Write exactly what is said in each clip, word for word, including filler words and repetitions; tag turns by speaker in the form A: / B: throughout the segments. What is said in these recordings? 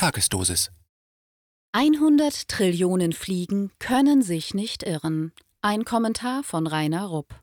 A: Tagesdosis.
B: hundert Trillionen Fliegen können sich nicht irren. Ein Kommentar von Rainer Rupp.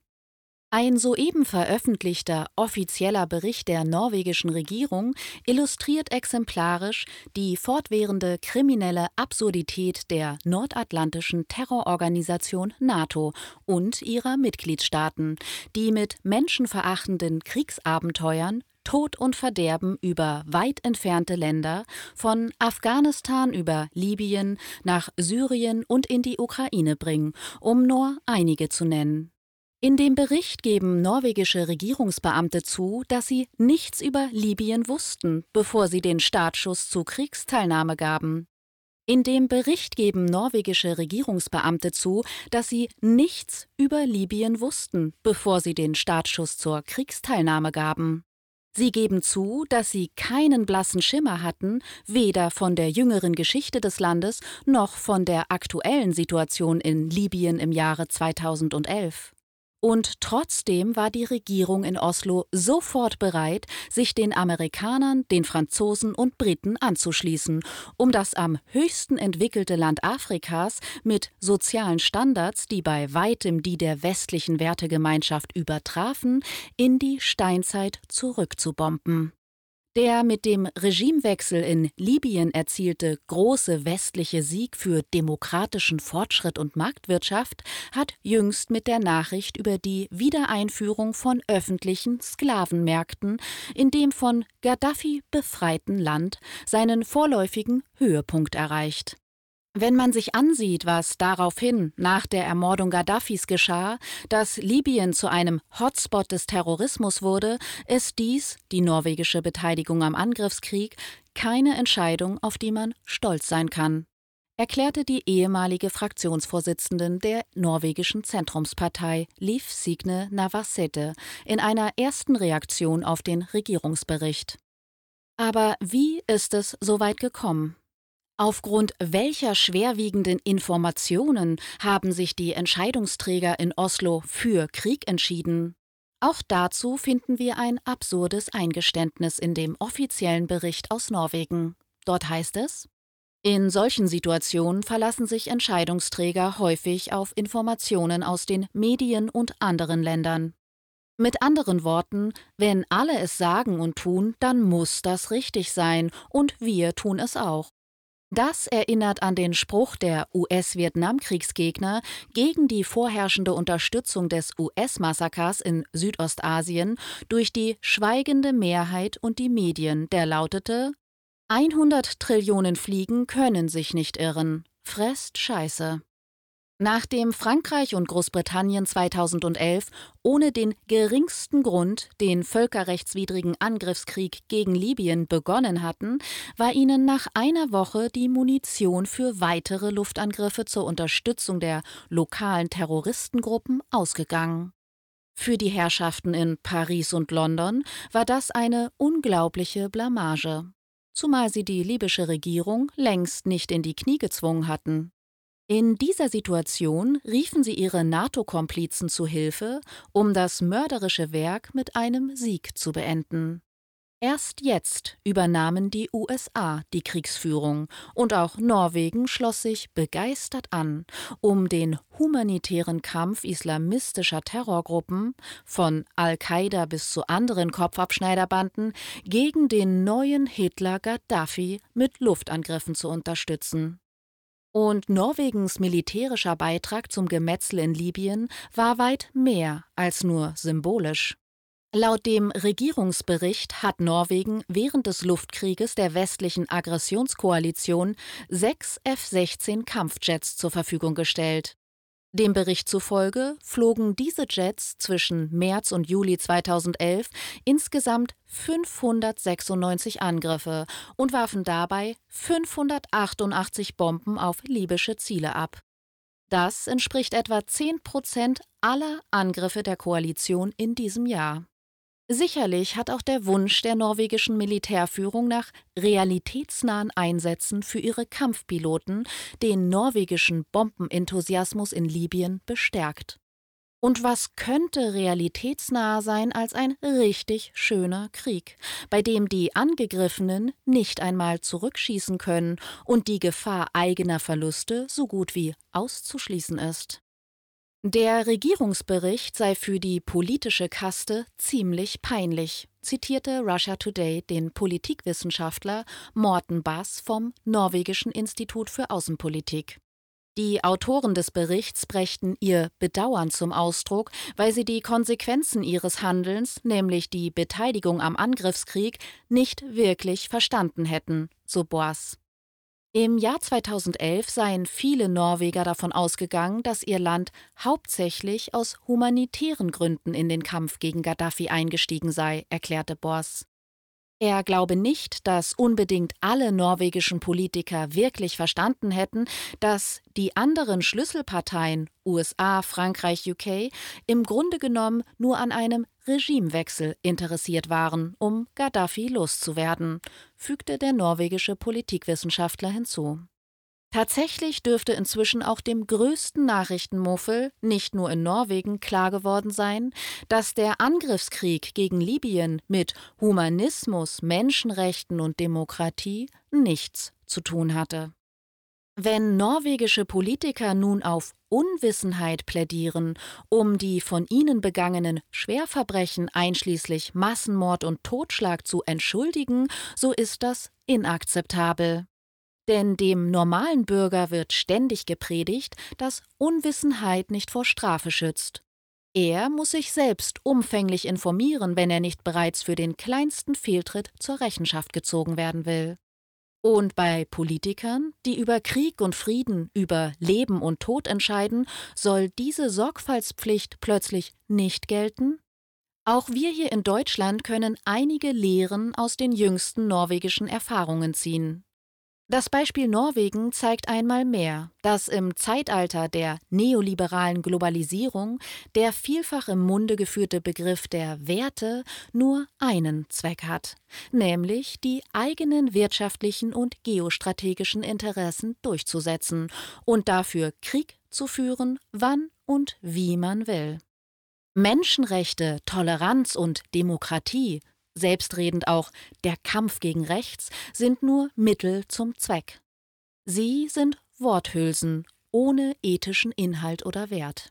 B: Ein soeben veröffentlichter offizieller Bericht der norwegischen Regierung illustriert exemplarisch die fortwährende kriminelle Absurdität der nordatlantischen Terrororganisation NATO und ihrer Mitgliedstaaten, die mit menschenverachtenden Kriegsabenteuern Tod und Verderben über weit entfernte Länder, von Afghanistan über Libyen nach Syrien und in die Ukraine bringen, um nur einige zu nennen. In dem Bericht geben norwegische Regierungsbeamte zu, dass sie nichts über Libyen wussten, bevor sie den Startschuss zur Kriegsteilnahme gaben. In dem Bericht geben norwegische Regierungsbeamte zu, dass sie nichts über Libyen wussten, bevor sie den Startschuss zur Kriegsteilnahme gaben. Sie geben zu, dass sie keinen blassen Schimmer hatten, weder von der jüngeren Geschichte des Landes noch von der aktuellen Situation in Libyen im Jahre zweitausendelf. Und trotzdem war die Regierung in Oslo sofort bereit, sich den Amerikanern, den Franzosen und Briten anzuschließen, um das am höchsten entwickelte Land Afrikas mit sozialen Standards, die bei weitem die der westlichen Wertegemeinschaft übertrafen, in die Steinzeit zurückzubomben. Der mit dem Regimewechsel in Libyen erzielte große westliche Sieg für demokratischen Fortschritt und Marktwirtschaft hat jüngst mit der Nachricht über die Wiedereinführung von öffentlichen Sklavenmärkten in dem von Gaddafi befreiten Land seinen vorläufigen Höhepunkt erreicht. Wenn man sich ansieht, was daraufhin nach der Ermordung Gaddafis geschah, dass Libyen zu einem Hotspot des Terrorismus wurde, ist dies, die norwegische Beteiligung am Angriffskrieg, keine Entscheidung, auf die man stolz sein kann, erklärte die ehemalige Fraktionsvorsitzende der norwegischen Zentrumspartei Liv Signe Navarsete in einer ersten Reaktion auf den Regierungsbericht. Aber wie ist es so weit gekommen? Aufgrund welcher schwerwiegenden Informationen haben sich die Entscheidungsträger in Oslo für Krieg entschieden? Auch dazu finden wir ein absurdes Eingeständnis in dem offiziellen Bericht aus Norwegen. Dort heißt es: In solchen Situationen verlassen sich Entscheidungsträger häufig auf Informationen aus den Medien und anderen Ländern. Mit anderen Worten, wenn alle es sagen und tun, dann muss das richtig sein, und wir tun es auch. Das erinnert an den Spruch der U S-Vietnamkriegsgegner gegen die vorherrschende Unterstützung des U S-Massakers in Südostasien durch die schweigende Mehrheit und die Medien, der lautete: hundert Trillionen Fliegen können sich nicht irren. Fresst Scheiße. Nachdem Frankreich und Großbritannien zweitausendelf ohne den geringsten Grund den völkerrechtswidrigen Angriffskrieg gegen Libyen begonnen hatten, war ihnen nach einer Woche die Munition für weitere Luftangriffe zur Unterstützung der lokalen Terroristengruppen ausgegangen. Für die Herrschaften in Paris und London war das eine unglaubliche Blamage, zumal sie die libysche Regierung längst nicht in die Knie gezwungen hatten. In dieser Situation riefen sie ihre NATO-Komplizen zu Hilfe, um das mörderische Werk mit einem Sieg zu beenden. Erst jetzt übernahmen die U S A die Kriegsführung, und auch Norwegen schloss sich begeistert an, um den humanitären Kampf islamistischer Terrorgruppen, von Al-Qaida bis zu anderen Kopfabschneiderbanden, gegen den neuen Hitler Gaddafi mit Luftangriffen zu unterstützen. Und Norwegens militärischer Beitrag zum Gemetzel in Libyen war weit mehr als nur symbolisch. Laut dem Regierungsbericht hat Norwegen während des Luftkrieges der westlichen Aggressionskoalition sechs F sechzehn Kampfjets zur Verfügung gestellt. Dem Bericht zufolge flogen diese Jets zwischen März und Juli zweitausendelf insgesamt fünfhundertsechsundneunzig Angriffe und warfen dabei fünfhundertachtundachtzig Bomben auf libysche Ziele ab. Das entspricht etwa zehn Prozent aller Angriffe der Koalition in diesem Jahr. Sicherlich hat auch der Wunsch der norwegischen Militärführung nach realitätsnahen Einsätzen für ihre Kampfpiloten den norwegischen Bombenenthusiasmus in Libyen bestärkt. Und was könnte realitätsnaher sein als ein richtig schöner Krieg, bei dem die Angegriffenen nicht einmal zurückschießen können und die Gefahr eigener Verluste so gut wie auszuschließen ist? Der Regierungsbericht sei für die politische Kaste ziemlich peinlich, zitierte Russia Today den Politikwissenschaftler Morten Bass vom Norwegischen Institut für Außenpolitik. Die Autoren des Berichts brächten ihr Bedauern zum Ausdruck, weil sie die Konsequenzen ihres Handelns, nämlich die Beteiligung am Angriffskrieg, nicht wirklich verstanden hätten, so Boas. Im Jahr zweitausendelf seien viele Norweger davon ausgegangen, dass ihr Land hauptsächlich aus humanitären Gründen in den Kampf gegen Gaddafi eingestiegen sei, erklärte Boas. Er glaube nicht, dass unbedingt alle norwegischen Politiker wirklich verstanden hätten, dass die anderen Schlüsselparteien U S A, Frankreich, U K im Grunde genommen nur an einem Regimewechsel interessiert waren, um Gaddafi loszuwerden, fügte der norwegische Politikwissenschaftler hinzu. Tatsächlich dürfte inzwischen auch dem größten Nachrichtenmuffel nicht nur in Norwegen klar geworden sein, dass der Angriffskrieg gegen Libyen mit Humanismus, Menschenrechten und Demokratie nichts zu tun hatte. Wenn norwegische Politiker nun auf Unwissenheit plädieren, um die von ihnen begangenen Schwerverbrechen einschließlich Massenmord und Totschlag zu entschuldigen, so ist das inakzeptabel. Denn dem normalen Bürger wird ständig gepredigt, dass Unwissenheit nicht vor Strafe schützt. Er muss sich selbst umfänglich informieren, wenn er nicht bereits für den kleinsten Fehltritt zur Rechenschaft gezogen werden will. Und bei Politikern, die über Krieg und Frieden, über Leben und Tod entscheiden, soll diese Sorgfaltspflicht plötzlich nicht gelten? Auch wir hier in Deutschland können einige Lehren aus den jüngsten norwegischen Erfahrungen ziehen. Das Beispiel Norwegen zeigt einmal mehr, dass im Zeitalter der neoliberalen Globalisierung der vielfach im Munde geführte Begriff der Werte nur einen Zweck hat, nämlich die eigenen wirtschaftlichen und geostrategischen Interessen durchzusetzen und dafür Krieg zu führen, wann und wie man will. Menschenrechte, Toleranz und Demokratie, selbstredend auch der Kampf gegen Rechts, sind nur Mittel zum Zweck. Sie sind Worthülsen ohne ethischen Inhalt oder Wert.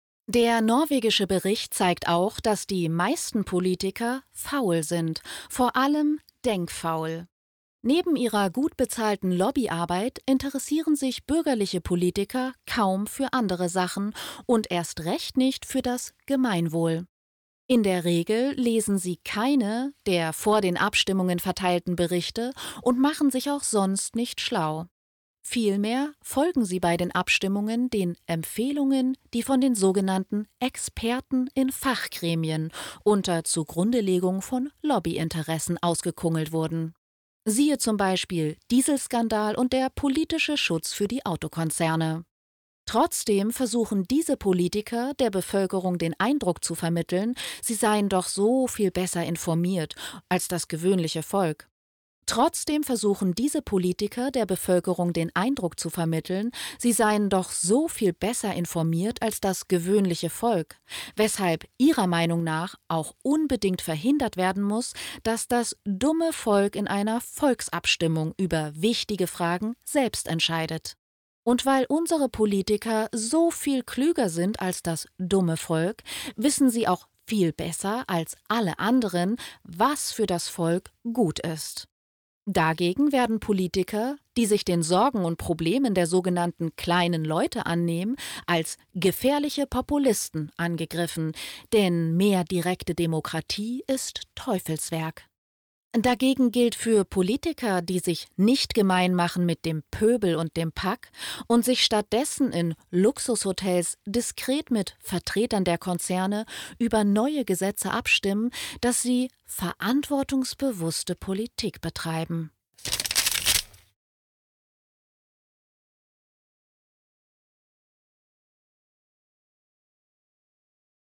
B: Der norwegische Bericht zeigt auch, dass die meisten Politiker faul sind, vor allem denkfaul. Neben ihrer gut bezahlten Lobbyarbeit interessieren sich bürgerliche Politiker kaum für andere Sachen und erst recht nicht für das Gemeinwohl. In der Regel lesen sie keine der vor den Abstimmungen verteilten Berichte und machen sich auch sonst nicht schlau. Vielmehr folgen sie bei den Abstimmungen den Empfehlungen, die von den sogenannten Experten in Fachgremien unter Zugrundelegung von Lobbyinteressen ausgekungelt wurden. Siehe zum Beispiel Dieselskandal und der politische Schutz für die Autokonzerne. Trotzdem versuchen diese Politiker der Bevölkerung den Eindruck zu vermitteln, sie seien doch so viel besser informiert als das gewöhnliche Volk. Trotzdem versuchen diese Politiker der Bevölkerung den Eindruck zu vermitteln, sie seien doch so viel besser informiert als das gewöhnliche Volk, weshalb ihrer Meinung nach auch unbedingt verhindert werden muss, dass das dumme Volk in einer Volksabstimmung über wichtige Fragen selbst entscheidet. Und weil unsere Politiker so viel klüger sind als das dumme Volk, wissen sie auch viel besser als alle anderen, was für das Volk gut ist. Dagegen werden Politiker, die sich den Sorgen und Problemen der sogenannten kleinen Leute annehmen, als gefährliche Populisten angegriffen, denn mehr direkte Demokratie ist Teufelswerk. Dagegen gilt für Politiker, die sich nicht gemein machen mit dem Pöbel und dem Pack und sich stattdessen in Luxushotels diskret mit Vertretern der Konzerne über neue Gesetze abstimmen, dass sie verantwortungsbewusste Politik betreiben.